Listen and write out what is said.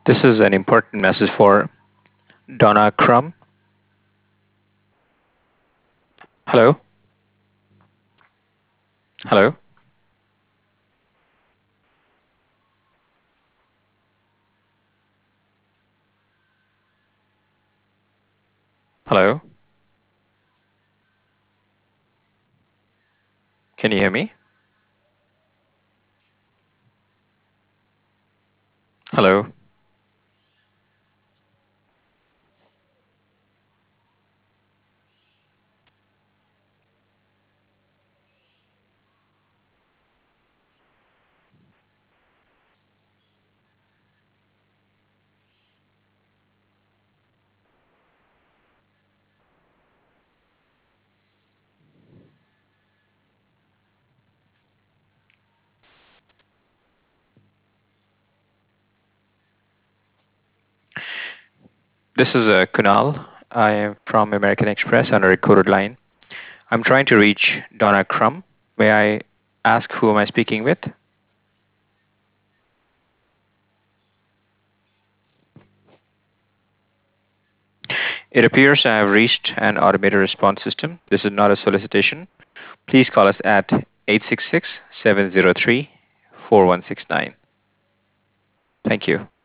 This is an important message for Donna Crum. Hello? Hello? Hello? Can you hear me? Hello? This is Kunal. I am from American Express on a recorded line. I'm trying to reach Donna Crum. May I ask who am I speaking with? It appears I have reached an automated response system. This is not a solicitation. Please call us at 866 703 4169. Thank you.